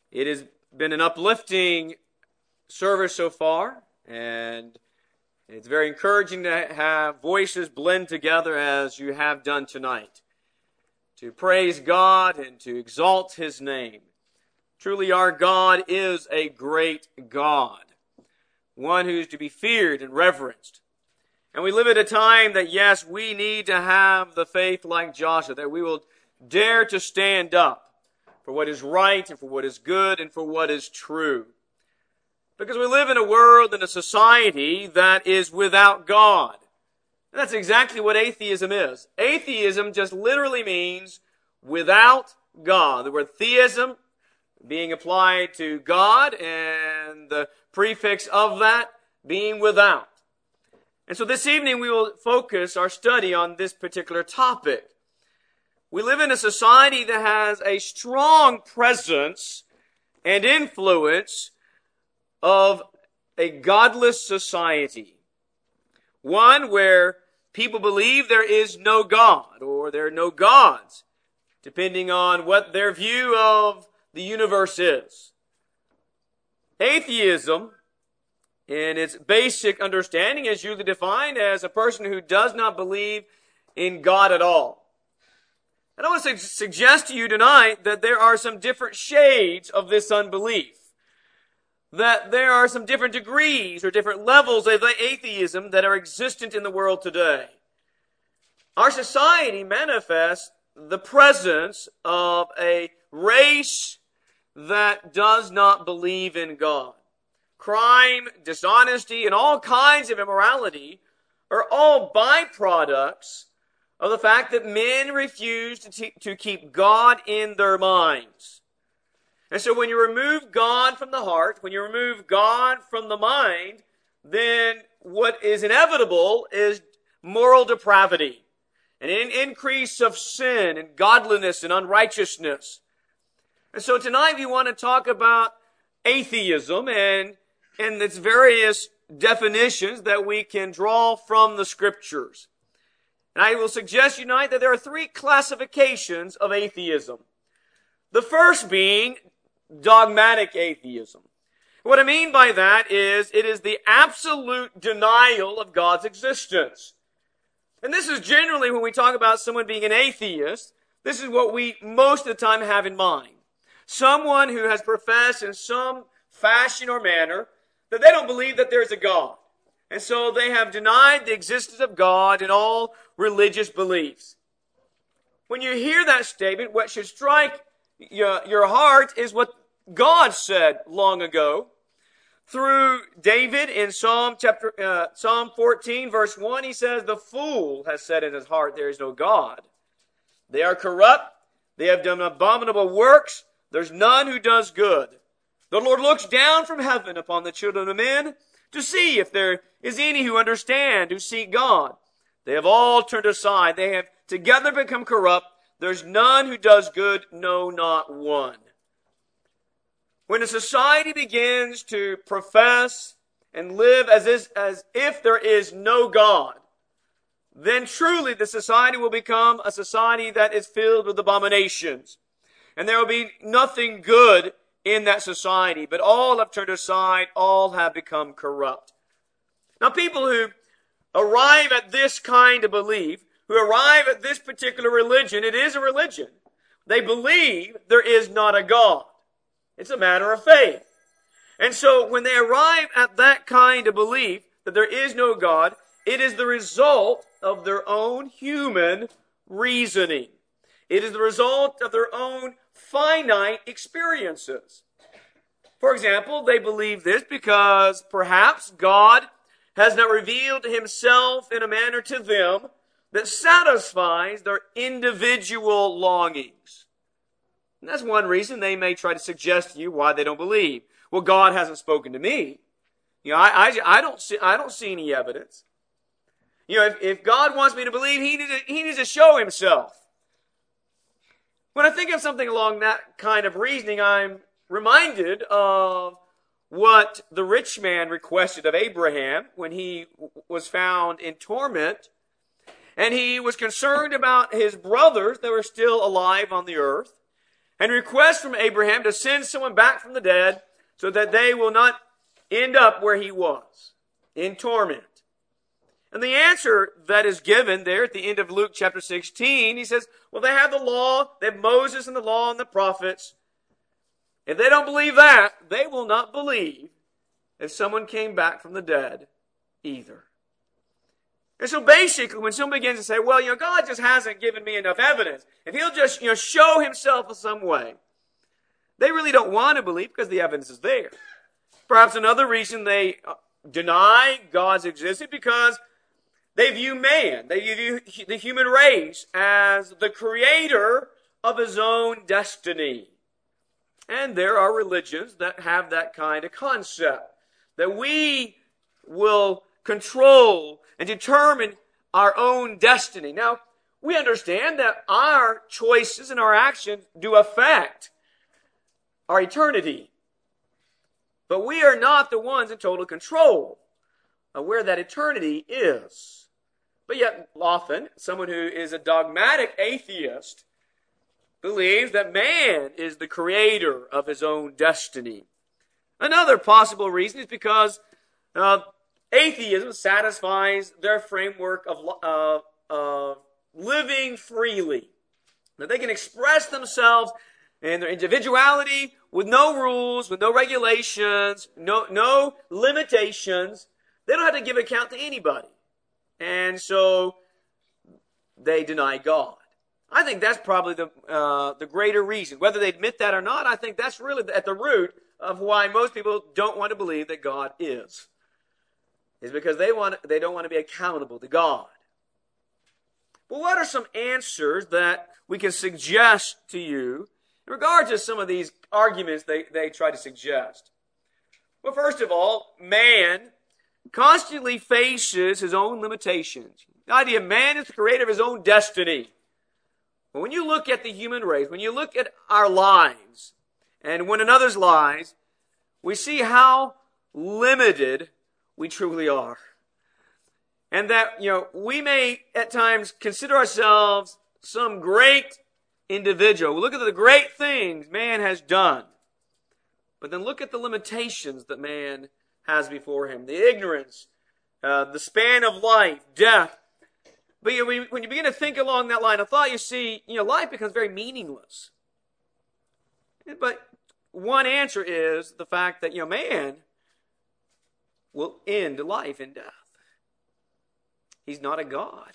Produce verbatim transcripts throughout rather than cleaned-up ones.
It has been an uplifting service so far, and it's very encouraging to have voices blend together as you have done tonight, to praise God and to exalt His name. Truly, our God is a great God, one who is to be feared and reverenced. And we live at a time that, yes, we need to have the faith like Joshua, that we will dare to stand up for what is right and for what is good and for what is true. Because we live in a world and a society that is without God. And that's exactly what atheism is. Atheism just literally means without God. The word theism being applied to God and the prefix of that being without. And so this evening we will focus our study on this particular topic. We live in a society that has a strong presence and influence of a godless society. One where people believe there is no God or there are no gods, depending on what their view of the universe is. Atheism, in its basic understanding, is usually defined as a person who does not believe in God at all. And I want to suggest to you tonight that there are some different shades of this unbelief. That there are some different degrees or different levels of atheism that are existent in the world today. Our society manifests the presence of a race that does not believe in God. Crime, dishonesty, and all kinds of immorality are all byproducts of the fact that men refuse to, te- to keep God in their minds. And so when you remove God from the heart, when you remove God from the mind, then what is inevitable is moral depravity, an in- increase of sin and godliness and unrighteousness. And so tonight we want to talk about atheism and, and its various definitions that we can draw from the Scriptures. And I will suggest tonight that there are three classifications of atheism. The first being dogmatic atheism. What I mean by that is it is the absolute denial of God's existence. And this is generally when we talk about someone being an atheist, this is what we most of the time have in mind. Someone who has professed in some fashion or manner that they don't believe that there's a God. And so they have denied the existence of God in all religious beliefs. When you hear that statement, what should strike your, your heart is what God said long ago through David in Psalm chapter uh, Psalm fourteen, verse one. He says, "The fool has said in his heart, there is no God. They are corrupt. They have done abominable works. There's none who does good. The Lord looks down from heaven upon the children of men to see if there is any who understand, who seek God. They have all turned aside. They have together become corrupt. There's none who does good, no, not one." When a society begins to profess and live as, is, as if there is no God, then truly the society will become a society that is filled with abominations. And there will be nothing good in that society, but all have turned aside, all have become corrupt. Now, people who arrive at this kind of belief, who arrive at this particular religion, it is a religion. They believe there is not a God. It's a matter of faith. And so when they arrive at that kind of belief, that there is no God, it is the result of their own human reasoning. It is the result of their own finite experiences. For example, they believe this because perhaps God has not revealed Himself in a manner to them that satisfies their individual longings. And that's one reason they may try to suggest to you why they don't believe. Well, God hasn't spoken to me. You know, I, I, I don't see, I don't see any evidence. You know, if, if God wants me to believe, He needs to, He needs to show Himself. When I think of something along that kind of reasoning, I'm reminded of what the rich man requested of Abraham when he was found in torment. And he was concerned about his brothers that were still alive on the earth. and requests from Abraham to send someone back from the dead so that they will not end up where he was, in torment. And the answer that is given there at the end of Luke chapter sixteen, he says, well, they have the law, they have Moses and the law and the prophets. If they don't believe that, they will not believe if someone came back from the dead either. And so basically, when someone begins to say, well, you know, God just hasn't given me enough evidence, if he'll just, you know, show himself in some way, they really don't want to believe because the evidence is there. Perhaps another reason they deny God's existence because they view man, they view the human race as the creator of his own destiny. And there are religions that have that kind of concept, that we will control and determine our own destiny. Now, we understand that our choices and our actions do affect our eternity. But we are not the ones in total control of where that eternity is. But yet, often, someone who is a dogmatic atheist believes that man is the creator of his own destiny. Another possible reason is because uh, atheism satisfies their framework of, uh, of living freely. That they can express themselves in their individuality with no rules, with no regulations, no, no limitations. They don't have to give account to anybody. And so they deny God. I think that's probably the uh, the greater reason. Whether they admit that or not, I think that's really at the root of why most people don't want to believe that God is. Is because they want they don't want to be accountable to God. Well, what are some answers that we can suggest to you in regard to some of these arguments they, they try to suggest? Well, first of all, man constantly faces his own limitations. The idea of man is the creator of his own destiny. But when you look at the human race, when you look at our lives and one another's lives, we see how limited we truly are. And that, you know, we may at times consider ourselves some great individual. We look at the great things man has done. But then look at the limitations that man has before him. The ignorance, uh, the span of life, death. But you know, when you begin to think along that line of thought, you see, you know, life becomes very meaningless. But one answer is the fact that, you know, man will end life in death. He's not a God.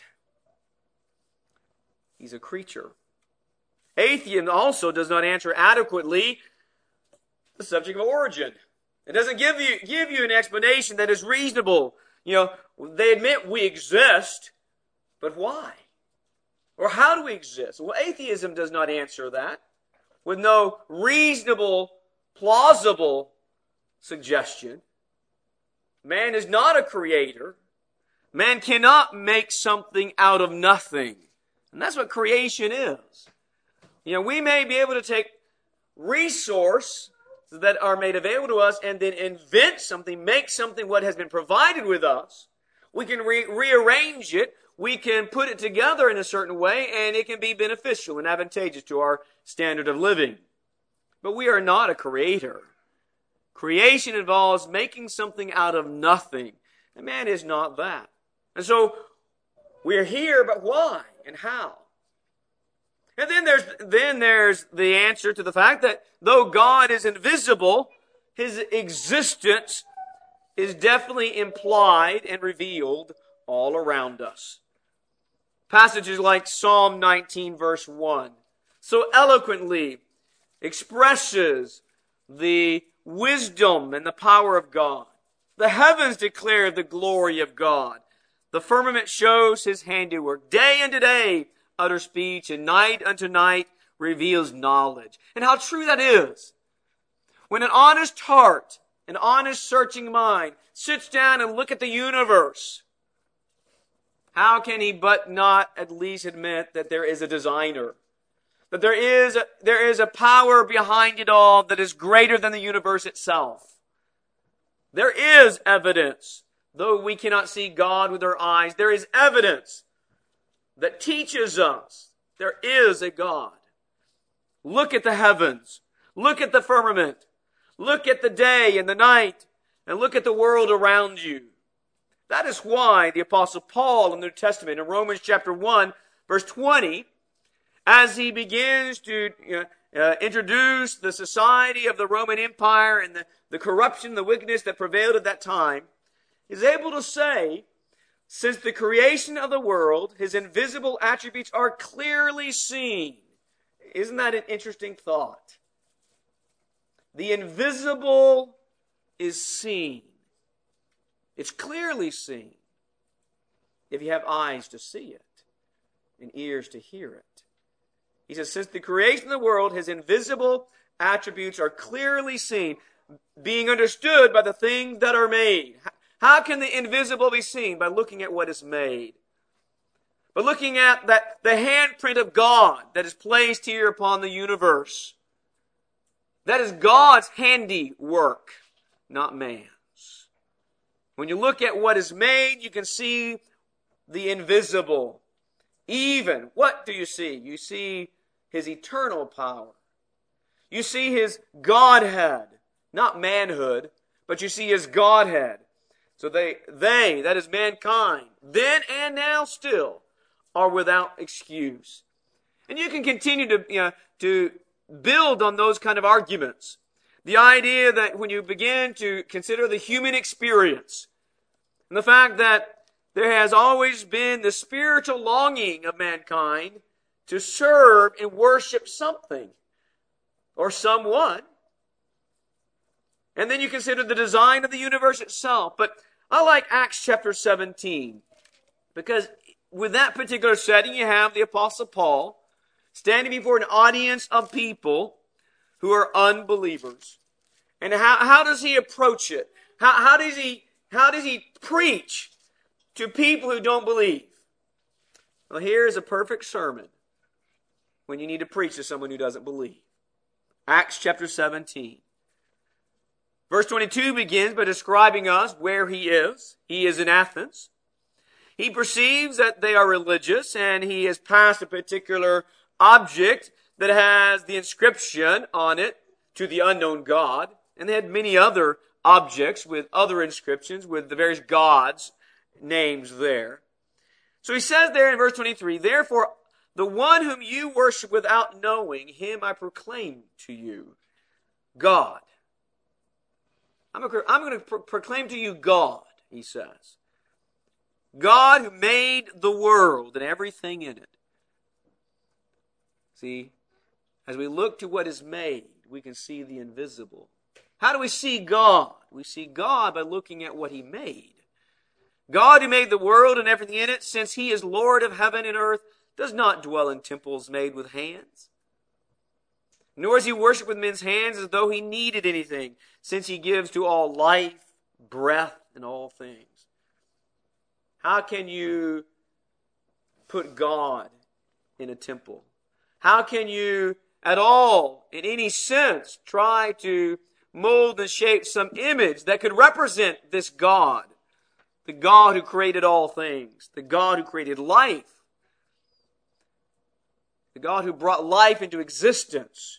He's a creature. Atheism also does not answer adequately the subject of origin. It doesn't give you, give you an explanation that is reasonable. You know, they admit we exist, but why? Or how do we exist? Well, atheism does not answer that with no reasonable, plausible suggestion. Man is not a creator. Man cannot make something out of nothing. And that's what creation is. You know, we may be able to take resources that are made available to us and then invent something, make something what has been provided with us. We can re- rearrange it. We can put it together in a certain way, and it can be beneficial and advantageous to our standard of living. But we are not a creator. Creation involves making something out of nothing. And man is not that. And so we're here, but why and how? And then there's then there's the answer to the fact that though God is invisible, his existence is definitely implied and revealed all around us. Passages like Psalm nineteen verse one so eloquently expresses the wisdom and the power of God. The heavens declare the glory of God. The firmament shows his handiwork. Day unto day utter speech, and night unto night reveals knowledge. And how true that is. When an honest heart, an honest searching mind sits down and look at the universe, how can he but not at least admit that there is a designer? That there is a, there is a power behind it all that is greater than the universe itself. There is evidence, though we cannot see God with our eyes, there is evidence that teaches us there is a God. Look at the heavens. Look at the firmament. Look at the day and the night. And look at the world around you. That is why the Apostle Paul in the New Testament, in Romans chapter one, verse twenty, as he begins to you know, uh, introduce the society of the Roman Empire and the, the corruption, the wickedness that prevailed at that time, is able to say, since the creation of the world, his invisible attributes are clearly seen. Isn't that an interesting thought? The invisible is seen. It's clearly seen if you have eyes to see it and ears to hear it. He says, since the creation of the world, his invisible attributes are clearly seen, being understood by the things that are made. How can the invisible be seen? By looking at what is made. By looking at that the handprint of God that is placed here upon the universe. That is God's handiwork, not man's. When you look at what is made, you can see the invisible. Even, what do you see? You see his eternal power. You see his Godhead, not manhood, but you see his Godhead. So they, they, that is mankind, then and now still, are without excuse. And you can continue to, you know, to build on those kind of arguments. The idea that when you begin to consider the human experience, and the fact that there has always been the spiritual longing of mankind to serve and worship something or someone. And then you consider the design of the universe itself. But I like Acts chapter seventeen, because with that particular setting, you have the Apostle Paul standing before an audience of people who are unbelievers. And how, how does he approach it? How, how does he, how does he preach to people who don't believe? Well, here is a perfect sermon when you need to preach to someone who doesn't believe. Acts chapter seventeen. Verse twenty-two begins by describing us where he is. He is in Athens. He perceives that they are religious, and he has passed a particular object that has the inscription on it, to the unknown God. And they had many other objects with other inscriptions with the various gods' names there. So he says there in verse twenty-three, therefore, the one whom you worship without knowing, him I proclaim to you, God. I'm going to pro- proclaim to you God, he says. God who made the world and everything in it. See, as we look to what is made, we can see the invisible. How do we see God? We see God by looking at what he made. God who made the world and everything in it, since he is Lord of heaven and earth, does not dwell in temples made with hands. Nor is he worshipped with men's hands as though he needed anything, since he gives to all life, breath, and all things. How can you put God in a temple? How can you at all, in any sense, try to mold and shape some image that could represent this God? The God who created all things. The God who created life. The God who brought life into existence.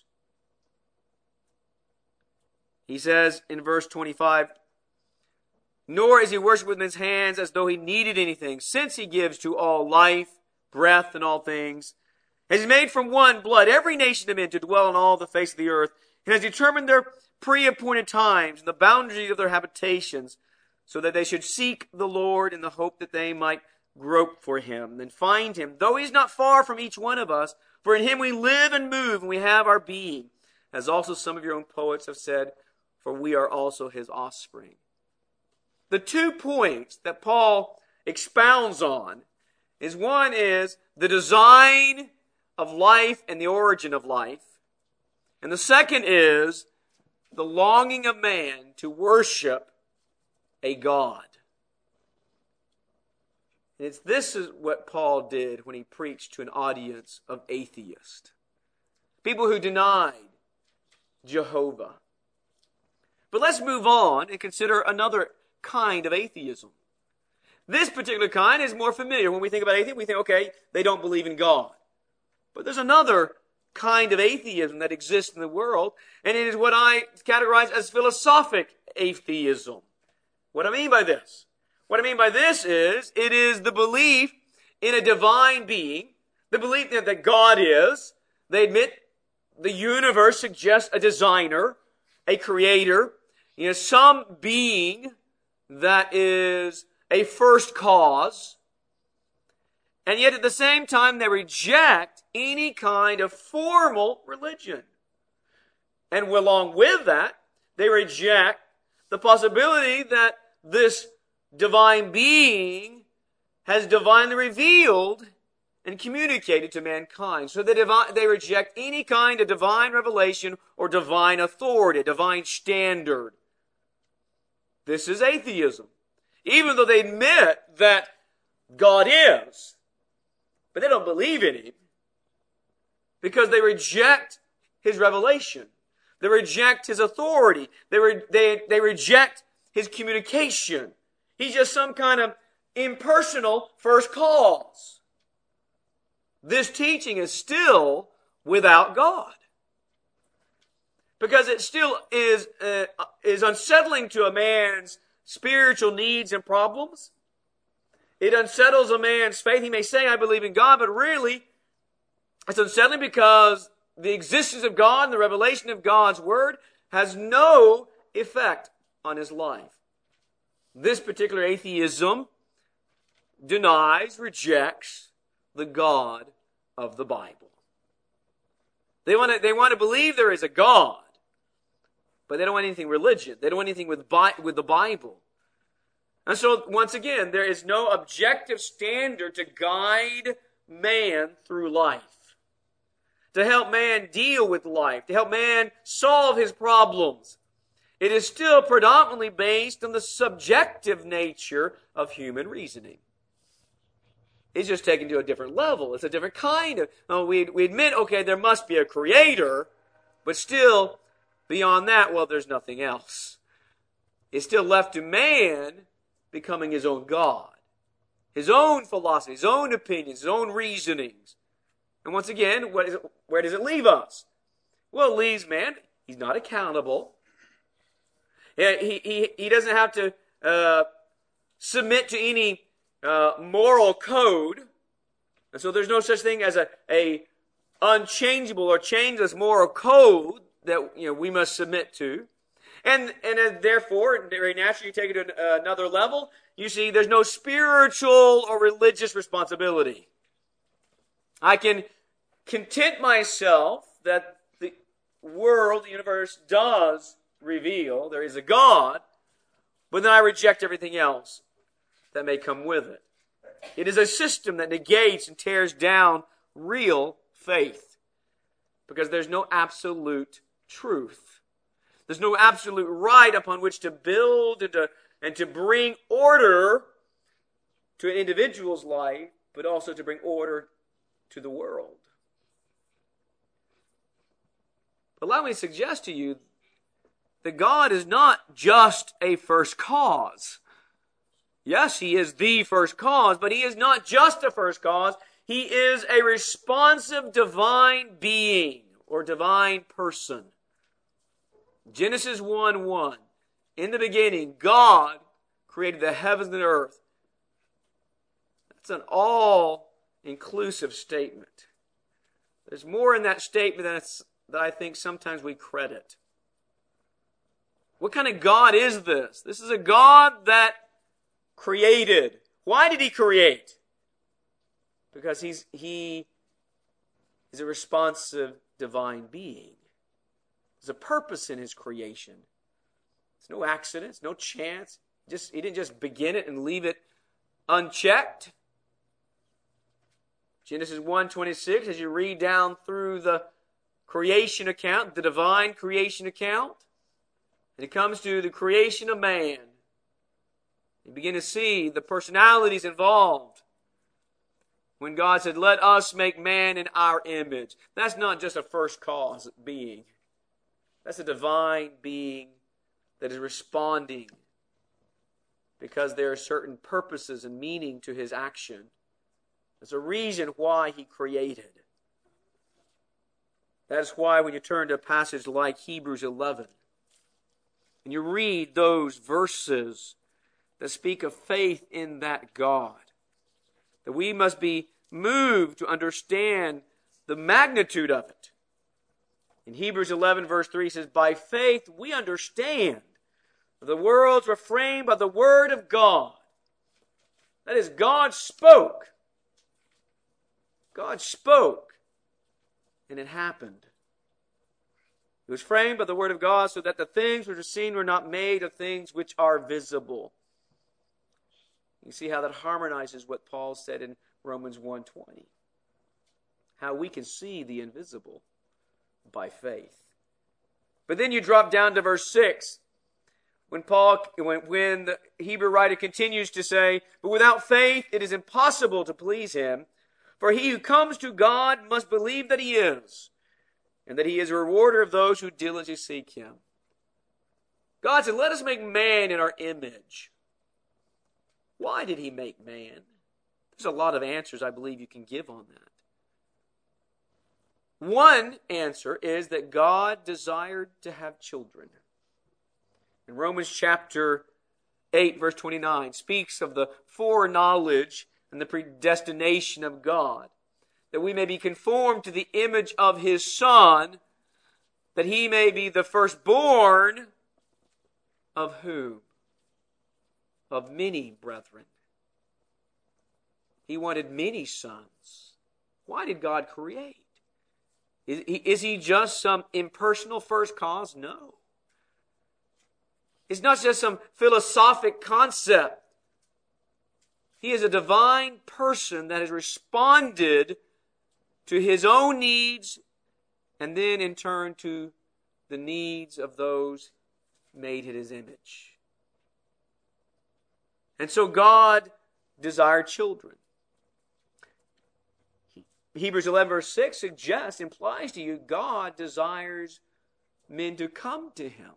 He says in verse twenty-five, nor is he worshipped with men's hands as though he needed anything, since he gives to all life, breath, and all things. Has he made from one blood every nation of men to dwell on all the face of the earth, and has determined their pre-appointed times and the boundaries of their habitations, so that they should seek the Lord in the hope that they might grope for him and find him, though he's not far from each one of us. For in him we live and move, and we have our being, as also some of your own poets have said, for we are also his offspring. The two points that Paul expounds on is, one is the design of life and the origin of life. And the second is the longing of man to worship a God. And it's, this is what Paul did when he preached to an audience of atheists. People who denied Jehovah. But let's move on and consider another kind of atheism. This particular kind is more familiar. When we think about atheism, we think, okay, they don't believe in God. But there's another kind of atheism that exists in the world, and it is what I categorize as philosophic atheism. What I mean by this? What I mean by this is, it is the belief in a divine being, the belief that God is. They admit the universe suggests a designer, a creator, you know, some being that is a first cause. And yet at the same time, they reject any kind of formal religion. And along with that, they reject the possibility that this divine being has divinely revealed and communicated to mankind. So they, divi- they reject any kind of divine revelation or divine authority, divine standard. This is atheism. Even though they admit that God is, but they don't believe in Him because they reject His revelation. They reject His authority. They, re- they, they reject His communication. He's just some kind of impersonal first cause. This teaching is still without God. Because it still is, uh, is unsettling to a man's spiritual needs and problems. It unsettles a man's faith. He may say, I believe in God, but really, it's unsettling because the existence of God and the revelation of God's Word has no effect on his life. This particular atheism denies, rejects the God of the Bible. They want to, they want to believe there is a God, but they don't want anything religion. They don't want anything with, Bi- with the Bible. And so, once again, there is no objective standard to guide man through life, to help man deal with life, to help man solve his problems. It is still predominantly based on the subjective nature of human reasoning. It's just taken to a different level. It's a different kind of... Oh, we, we admit, okay, there must be a creator, but still, beyond that, well, there's nothing else. It's still left to man becoming his own God, his own philosophy, his own opinions, his own reasonings. And once again, what is it, where does it leave us? Well, it leaves man, he's not accountable. He, he, he doesn't have to uh, submit to any uh, moral code. And so there's no such thing as a, a unchangeable or changeless moral code that you know we must submit to. And, and uh, therefore, very naturally, you take it to uh, another level, you see there's no spiritual or religious responsibility. I can content myself that the world, the universe, does reveal there is a God, but then I reject everything else that may come with it. It is a system that negates and tears down real faith because there's no absolute truth. There's no absolute right upon which to build and to, and to bring order to an individual's life, but also to bring order to the world. Allow me to suggest to you that God is not just a first cause. Yes, He is the first cause, but He is not just a first cause. He is a responsive divine being or divine person. Genesis one one. In the beginning, God created the heavens and the earth. That's an all-inclusive statement. There's more in that statement than, that I think sometimes we credit. What kind of God is this? This is a God that created. Why did He create? Because he's, He is a responsive divine being. There's a purpose in His creation. It's no accident. It's no chance. Just, He didn't just begin it and leave it unchecked. Genesis one twenty-six, as you read down through the creation account, the divine creation account, and it comes to the creation of man, you begin to see the personalities involved. When God said, let us make man in our image. That's not just a first cause being. That's a divine being that is responding because there are certain purposes and meaning to His action. There's a reason why He created. That's why when you turn to a passage like Hebrews eleven, and you read those verses that speak of faith in that God, that we must be moved to understand the magnitude of it. In Hebrews eleven verse three, it says, by faith we understand that the worlds were framed by the word of God. That is, God spoke. God spoke, and it happened. It was framed by the word of God, so that the things which are seen were not made of things which are visible. You see how that harmonizes what Paul said in Romans one twenty. How we can see the invisible by faith. But then you drop down to verse six, when Paul, when, when the Hebrew writer continues to say, but without faith it is impossible to please him, for he who comes to God must believe that he is, and that he is a rewarder of those who diligently seek him. God said, let us make man in our image. Why did he make man? There's a lot of answers I believe you can give on that. One answer is that God desired to have children. In Romans chapter eight, verse twenty-nine, speaks of the foreknowledge and the predestination of God, that we may be conformed to the image of his Son, that he may be the firstborn of whom? Of many brethren. He wanted many sons. Why did God create? Is he, is he just some impersonal first cause? No. It's not just some philosophic concept. He is a divine person that has responded to his own needs and then in turn to the needs of those made in his image. And so God desired children. Hebrews eleven verse six suggests, implies to you, God desires men to come to him.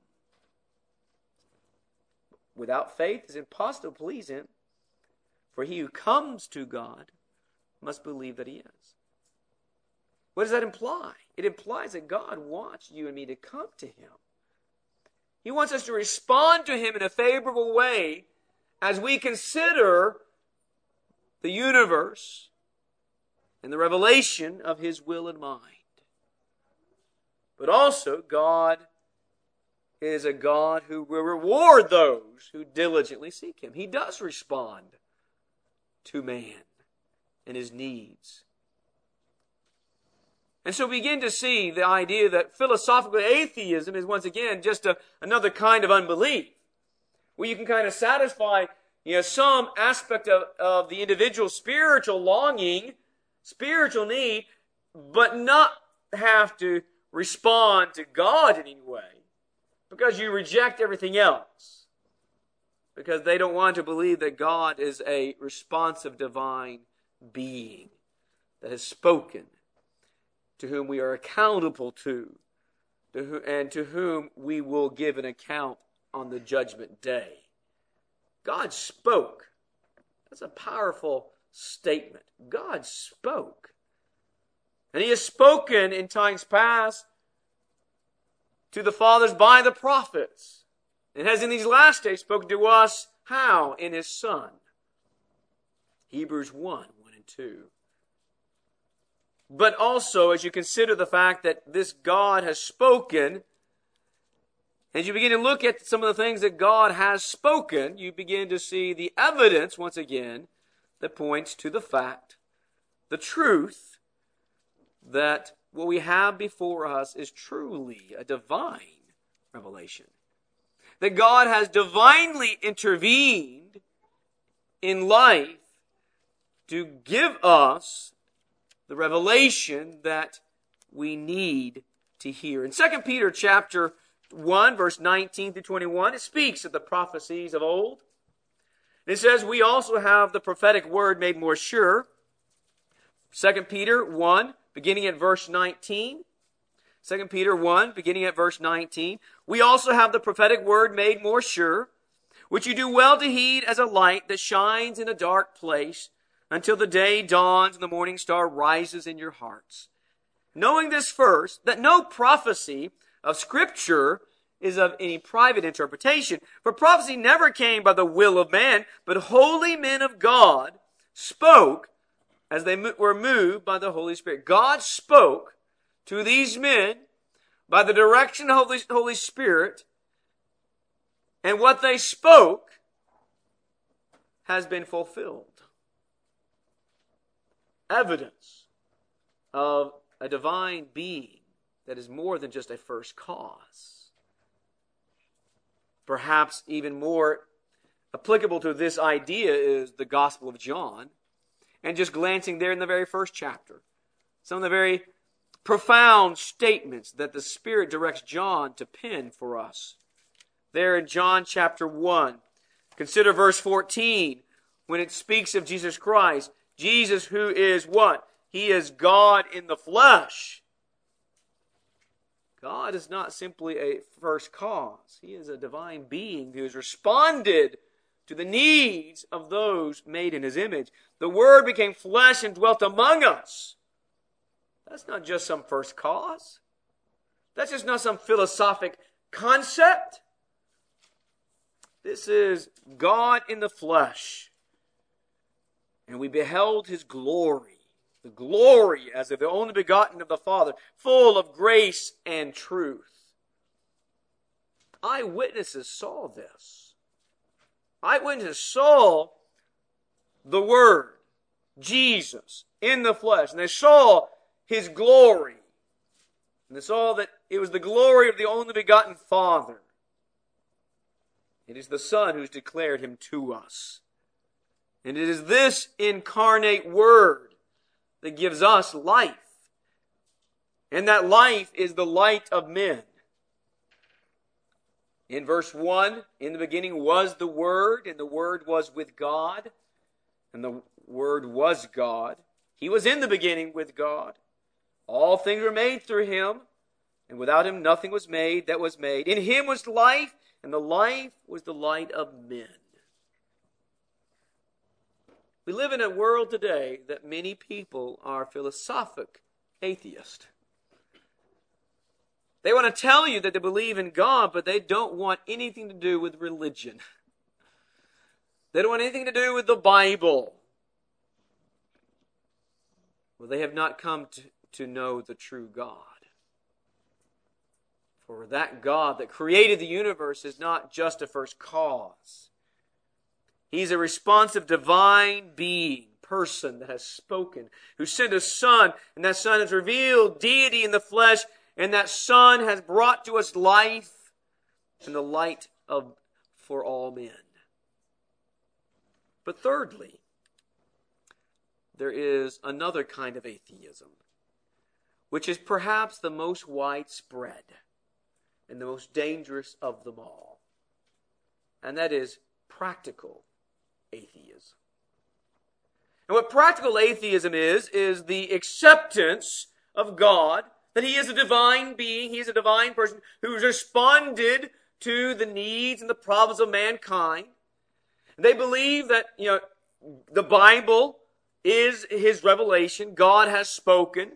Without faith it is impossible to please him, for he who comes to God must believe that he is. What does that imply? It implies that God wants you and me to come to him. He wants us to respond to him in a favorable way as we consider the universe and the revelation of his will and mind. But also, God is a God who will reward those who diligently seek him. He does respond to man and his needs. And so we begin to see the idea that philosophical atheism is once again just a, another kind of unbelief, where you can kind of satisfy, you know, some aspect of, of the individual's spiritual longing, spiritual need, but not have to respond to God in any way, because you reject everything else, because they don't want to believe that God is a responsive divine being that has spoken, to whom we are accountable to, to who, and to whom we will give an account on the judgment day. God spoke. That's a powerful statement. God spoke. And he has spoken in times past to the fathers by the prophets, and has in these last days spoken to us how? In his Son. Hebrews one, one and two. But also, as you consider the fact that this God has spoken, as you begin to look at some of the things that God has spoken, you begin to see the evidence, once again, that points to the fact, the truth, that what we have before us is truly a divine revelation. That God has divinely intervened in life to give us the revelation that we need to hear. In Second Peter chapter one, verse nineteen through twenty-one, it speaks of the prophecies of old. It says, we also have the prophetic word made more sure. Second Peter one, beginning at verse nineteen. Second Peter one, beginning at verse nineteen. We also have the prophetic word made more sure, which you do well to heed as a light that shines in a dark place, until the day dawns and the morning star rises in your hearts. knowing this first, that no prophecy of Scripture is of any private interpretation. For prophecy never came by the will of man, but holy men of God spoke as they were moved by the Holy Spirit. God spoke to these men by the direction of the Holy Spirit, and what they spoke has been fulfilled. Evidence of a divine being that is more than just a first cause. Perhaps even more applicable to this idea is the Gospel of John, and just glancing there in the very first chapter. Some of the very profound statements that the Spirit directs John to pen for us. There in John chapter one, consider verse fourteen, when it speaks of Jesus Christ. Jesus, who is what? He is God in the flesh. God is not simply a first cause. He is a divine being who has responded to the needs of those made in His image. The Word became flesh and dwelt among us. That's not just some first cause. That's just not some philosophic concept. This is God in the flesh. And we beheld His glory. The glory as of the only begotten of the Father, full of grace and truth. Eyewitnesses saw this. Eyewitnesses saw the Word, Jesus, in the flesh. And they saw His glory. And they saw that it was the glory of the only begotten Father. It is the Son who's declared Him to us. And it is this incarnate Word that gives us life. And that life is the light of men. In verse one, in the beginning was the Word, and the Word was with God, and the Word was God. He was in the beginning with God. All things were made through Him, and without Him nothing was made that was made. In Him was life, and the life was the light of men. We live in a world today that many people are philosophic atheists. They want to tell you that they believe in God, but they don't want anything to do with religion. They don't want anything to do with the Bible. Well, they have not come to, to know the true God. For that God that created the universe is not just a first cause. He's a responsive divine being, person that has spoken, who sent a Son, and that Son has revealed deity in the flesh, and that Son has brought to us life and the light of for all men. But thirdly, there is another kind of atheism, which is perhaps the most widespread and the most dangerous of them all. And that is practical atheism. And what practical atheism is, is the acceptance of God, that He is a divine being, He is a divine person who has responded to the needs and the problems of mankind. They believe that, you know, the Bible is His revelation, God has spoken,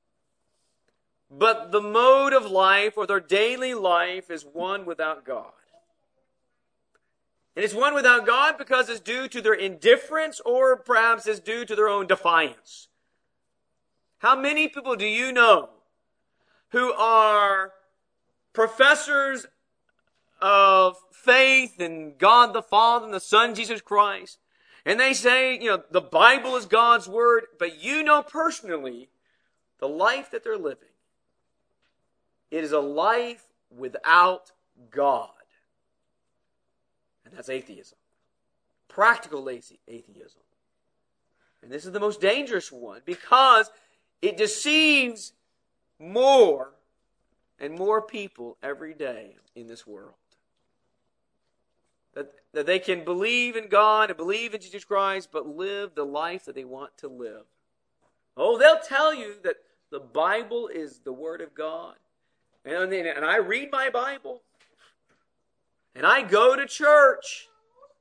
but the mode of life or their daily life is one without God. And it's one without God because it's due to their indifference or perhaps it's due to their own defiance. How many people do you know who are professors of faith in God the Father and the Son Jesus Christ, and they say, you know, the Bible is God's Word, but you know personally the life that they're living, it is a life without God. And that's atheism. Practical atheism. And this is the most dangerous one because it deceives more and more people every day in this world. That, that they can believe in God and believe in Jesus Christ, but live the life that they want to live. Oh, they'll tell you that the Bible is the Word of God. And, and I read my Bible. And I go to church.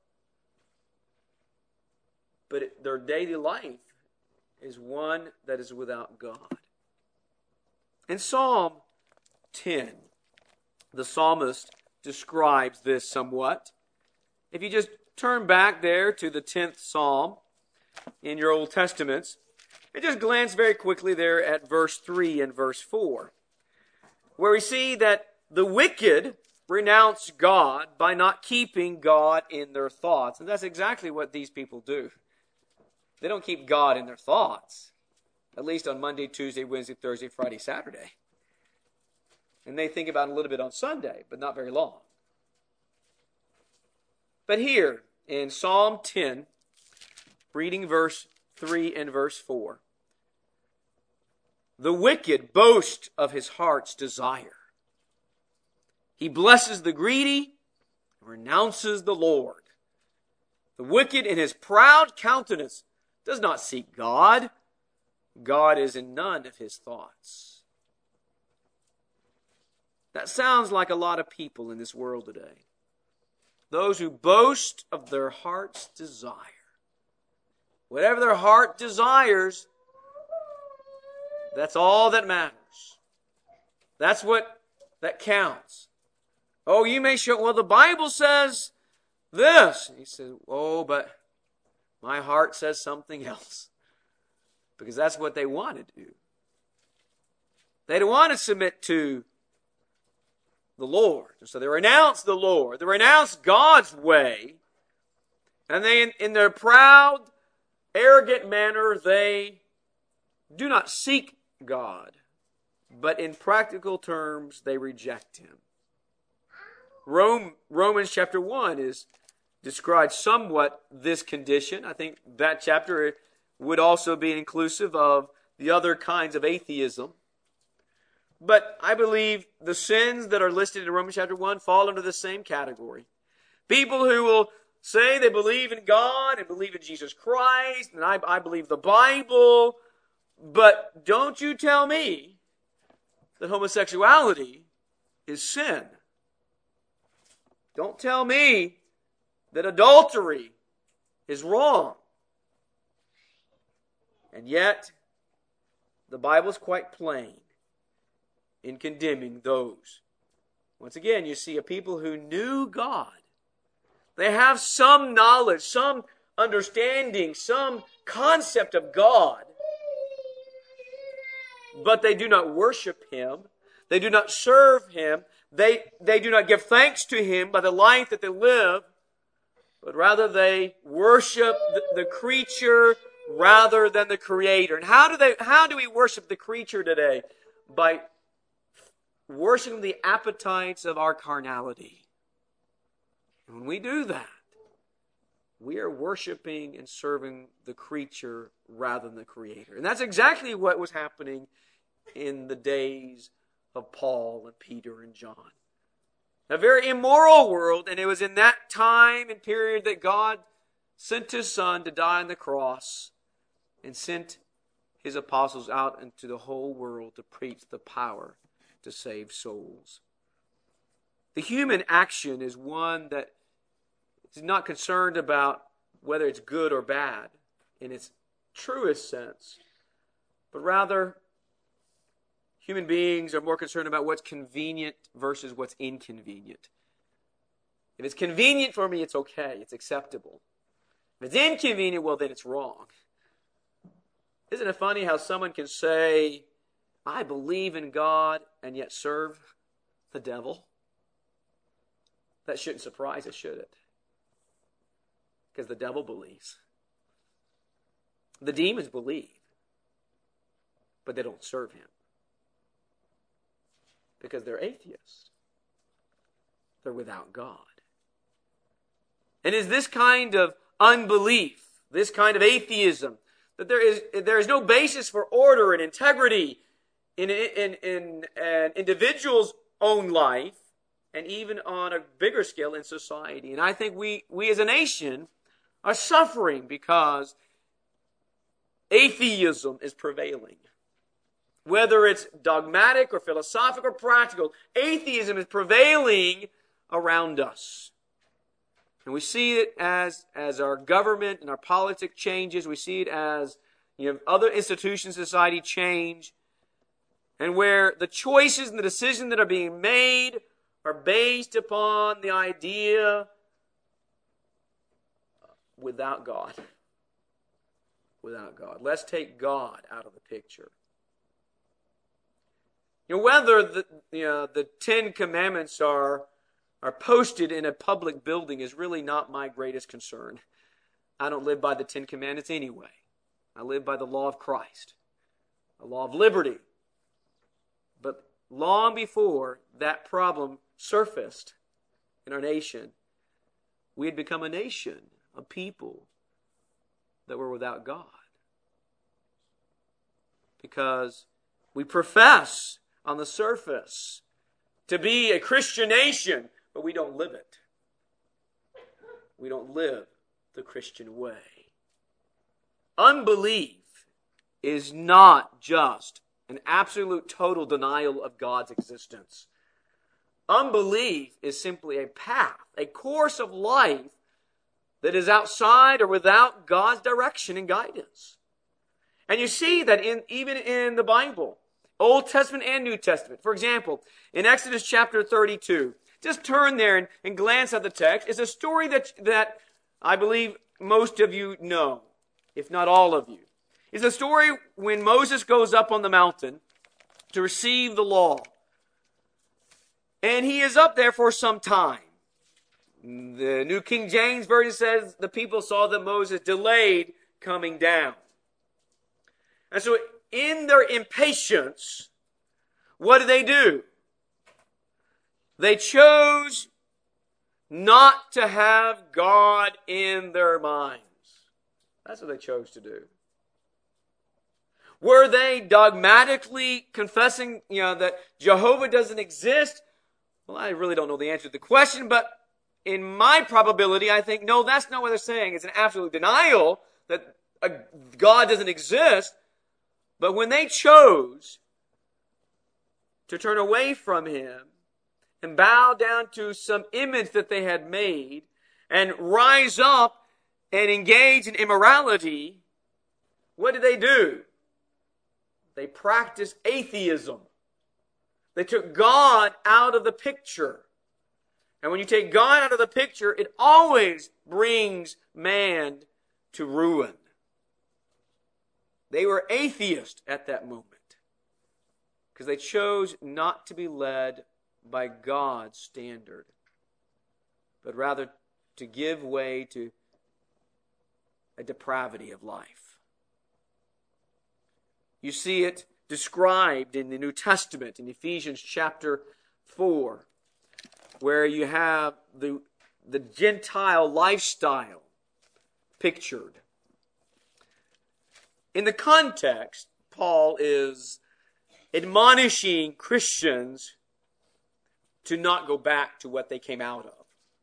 But it, their daily life is one that is without God. In Psalm ten, the psalmist describes this somewhat. If you just turn back there to the tenth Psalm in your Old Testaments, and just glance very quickly there at verse three and verse four, where we see that the wicked renounce God by not keeping God in their thoughts. And that's exactly what these people do. They don't keep God in their thoughts, at least on Monday, Tuesday, Wednesday, Thursday, Friday, Saturday. And they think about it a little bit on Sunday, but not very long. But here in Psalm ten, reading verse three and verse four, the wicked boast of his heart's desire. He blesses the greedy and renounces the Lord. The wicked in his proud countenance does not seek God. God is in none of his thoughts. That sounds like a lot of people in this world today. Those who boast of their heart's desire. Whatever their heart desires, that's all that matters. That's what that counts. Oh, you may show, well, the Bible says this. He says, oh, but my heart says something else. Because that's what they want to do. They don't want to submit to the Lord. So they renounce the Lord. They renounce God's way. And they, in, in their proud, arrogant manner, they do not seek God. But in practical terms, they reject Him. Rome, Romans chapter one is described somewhat this condition. I think that chapter would also be inclusive of the other kinds of atheism. But I believe the sins that are listed in Romans chapter one fall into the same category. People who will say they believe in God and believe in Jesus Christ, and I, I believe the Bible, but don't you tell me that homosexuality is sin. Don't tell me that adultery is wrong. And yet, the Bible is quite plain in condemning those. Once again, you see a people who knew God. They have some knowledge, some understanding, some concept of God. But they do not worship Him. They do not serve Him. They, they do not give thanks to Him by the life that they live. But rather they worship the, the creature rather than the Creator. And how do they? How do we worship the creature today? By worshiping the appetites of our carnality. And when we do that, we are worshiping and serving the creature rather than the Creator. And that's exactly what was happening in the days of Paul and Peter and John. A very immoral world, and it was in that time and period that God sent His Son to die on the cross and sent His apostles out into the whole world to preach the power to save souls. The human action is one that is not concerned about whether it's good or bad in its truest sense, but rather human beings are more concerned about what's convenient versus what's inconvenient. If it's convenient for me, it's okay. It's acceptable. If it's inconvenient, well, then it's wrong. Isn't it funny how someone can say, I believe in God, and yet serve the devil? That shouldn't surprise us, should it? Because the devil believes. The demons believe, but they don't serve him. Because they're atheists. They're without God. And is this kind of unbelief, this kind of atheism, that there is there is no basis for order and integrity in, in, in an individual's own life, and even on a bigger scale in society. And I think we, we as a nation are suffering because atheism is prevailing. Whether it's dogmatic or philosophic or practical, atheism is prevailing around us. And we see it as, as our government and our politics changes. We see it as, you know, other institutions in society change. and where the choices and the decisions that are being made are based upon the idea without God. Without God. Let's take God out of the picture. You know, whether the, you know, the Ten Commandments are, are posted in a public building is really not my greatest concern. I don't live by the Ten Commandments anyway. I live by the law of Christ, a law of liberty. But long before that problem surfaced in our nation, we had become a nation, a people that were without God. Because we profess on the surface to be a Christian nation, but we don't live it. We don't live the Christian way. Unbelief is not just an absolute total denial of God's existence. Unbelief is simply a path, a course of life that is outside or without God's direction and guidance. And you see that in even in the Bible, Old Testament and New Testament. For example, in Exodus chapter thirty-two, just turn there and, and glance at the text. It's a story that, that I believe most of you know, if not all of you. It's a story when Moses goes up on the mountain to receive the law. And he is up there for some time. The New King James Version says the people saw that Moses delayed coming down. And so in their impatience, what did they do? They chose not to have God in their minds. That's what they chose to do. Were they dogmatically confessing, you know, that Jehovah doesn't exist? Well, I really don't know the answer to the question, but in my probability, I think, no, that's not what they're saying. It's an absolute denial that a God doesn't exist. But when they chose to turn away from Him and bow down to some image that they had made and rise up and engage in immorality, what did they do? They practiced atheism. They took God out of the picture. And when you take God out of the picture, it always brings man to ruin. They were atheists at that moment because they chose not to be led by God's standard, but rather to give way to a depravity of life. You see it described in the New Testament in Ephesians chapter four, where you have the, the Gentile lifestyle pictured. In the context, Paul is admonishing Christians to not go back to what they came out of.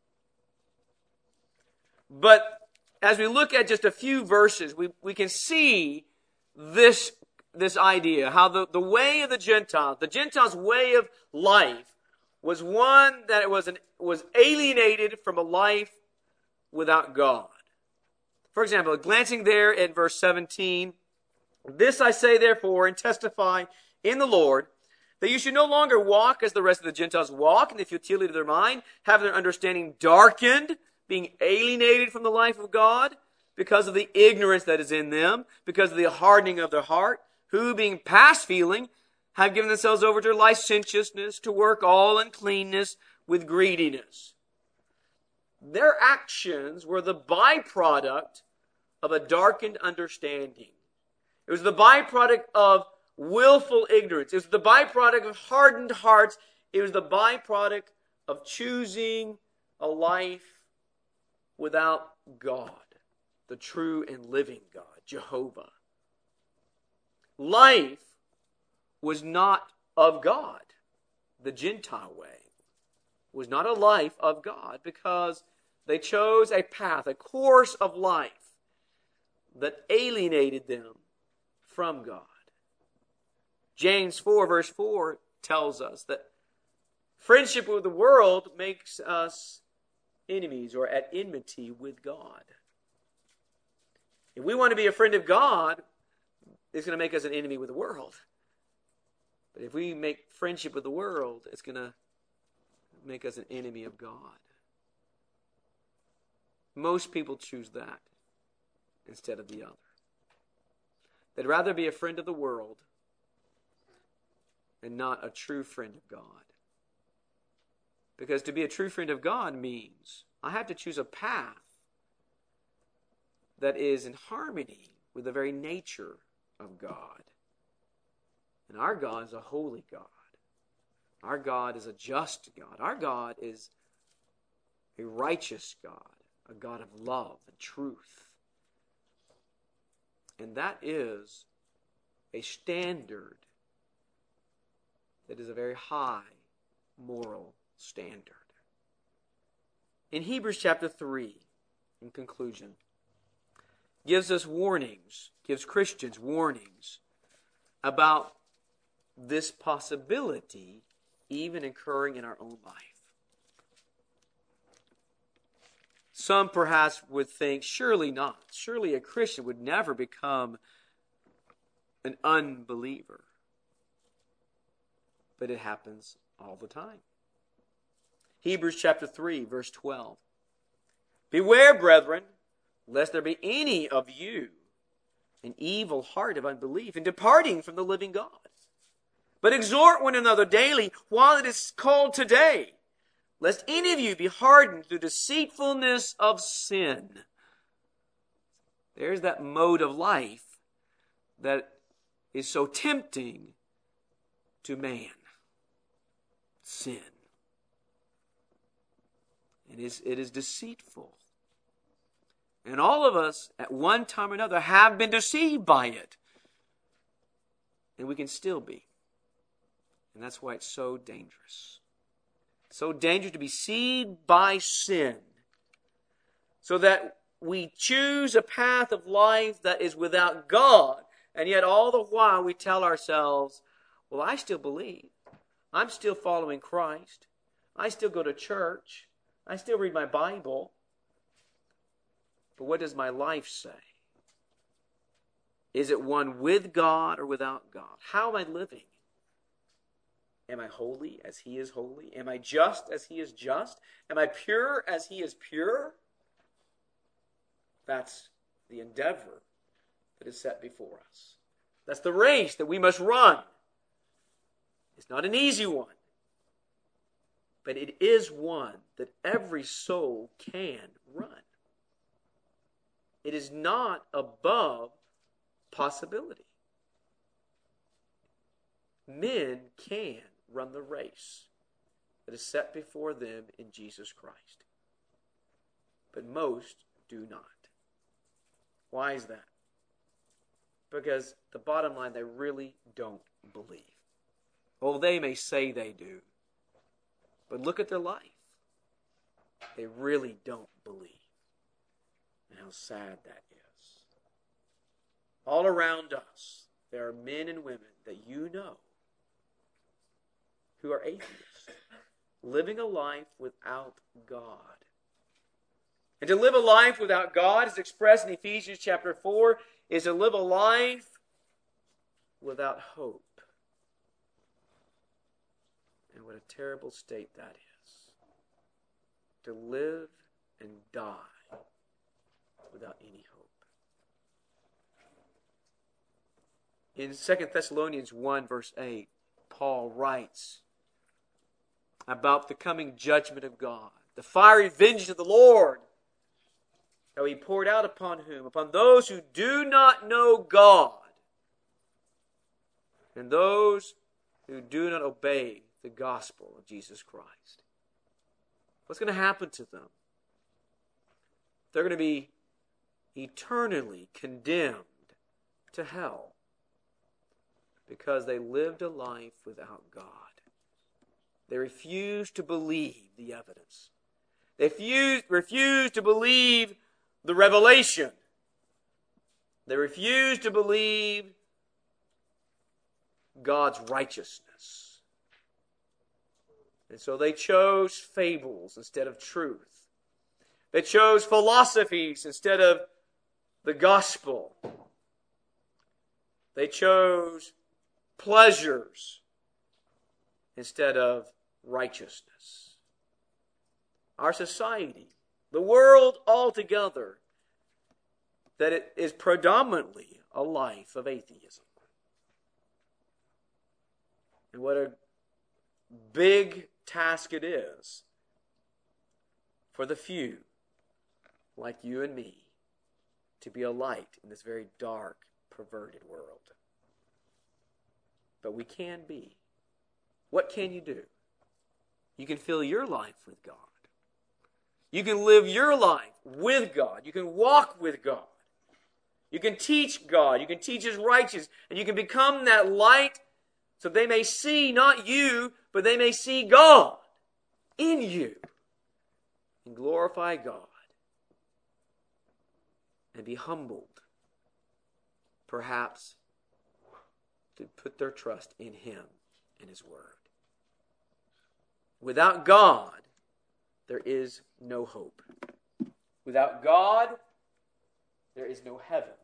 But as we look at just a few verses, we, we can see this, this idea, how the, the way of the Gentiles, the Gentiles' way of life, was one that was, an, was alienated from a life without God. For example, glancing there at verse seventeen, this I say therefore and testify in the Lord, that you should no longer walk as the rest of the Gentiles walk in the futility of their mind, having their understanding darkened, being alienated from the life of God because of the ignorance that is in them, because of the hardening of their heart, who being past feeling have given themselves over to licentiousness, to work all uncleanness with greediness. Their actions were the byproduct of a darkened understanding. It was the byproduct of willful ignorance. It was the byproduct of hardened hearts. It was the byproduct of choosing a life without God, the true and living God, Jehovah. Life was not of God. The Gentile way was not a life of God because they chose a path, a course of life that alienated them from God. James four verse four tells us that friendship with the world makes us enemies or at enmity with God. If we want to be a friend of God, it's going to make us an enemy with the world. But if we make friendship with the world, it's going to make us an enemy of God. Most people choose that instead of the other. They'd rather be a friend of the world and not a true friend of God. Because to be a true friend of God means I have to choose a path that is in harmony with the very nature of God. And our God is a holy God. Our God is a just God. Our God is a righteous God, a God of love and truth. And that is a standard that is a very high moral standard. In Hebrews chapter three, in conclusion, gives us warnings, gives Christians warnings about this possibility even occurring in our own life. Some perhaps would think, surely not. Surely a Christian would never become an unbeliever. But it happens all the time. Hebrews chapter three, verse twelve. Beware, brethren, lest there be any of you an evil heart of unbelief in departing from the living God. But exhort one another daily while it is called today, lest any of you be hardened through deceitfulness of sin. There's that mode of life that is so tempting to man. Sin. It is, it is deceitful. And all of us, at one time or another, have been deceived by it. And we can still be. And that's why it's so dangerous. So dangerous to be deceived by sin. So that we choose a path of life that is without God. And yet all the while we tell ourselves, well, I still believe. I'm still following Christ. I still go to church. I still read my Bible. But what does my life say? Is it one with God or without God? How am I living? Am I holy as He is holy? Am I just as He is just? Am I pure as He is pure? That's the endeavor that is set before us. That's the race that we must run. It's not an easy one. But it is one that every soul can run. It is not above possibility. Men can run the race that is set before them in Jesus Christ. But most do not. Why is that? Because the bottom line, they really don't believe. Oh, they may say they do. But look at their life. They really don't believe. And how sad that is. All around us, there are men and women that you know who are atheists, living a life without God. And to live a life without God, as expressed in Ephesians chapter four, is to live a life without hope. And what a terrible state that is. To live and die without any hope. In Second Thessalonians one, verse eight, Paul writes about the coming judgment of God, the fiery vengeance of the Lord, how He poured out upon whom? Upon those who do not know God, and those who do not obey the gospel of Jesus Christ. What's going to happen to them? They're going to be eternally condemned to hell because they lived a life without God. They refused to believe the evidence. They refused, refused to believe the revelation. They refused to believe God's righteousness. And so they chose fables instead of truth. They chose philosophies instead of the gospel. They chose pleasures instead of righteousness. Our society, the world altogether, that it is predominantly a life of atheism. And what a big task it is for the few, like you and me, to be a light in this very dark, perverted world. But we can be. What can you do? You can fill your life with God. You can live your life with God. You can walk with God. You can teach God. You can teach His righteousness. And you can become that light so they may see not you, but they may see God in you. And glorify God. And be humbled. Perhaps to put their trust in Him and His Word. Without God, there is no hope. Without God, there is no heaven.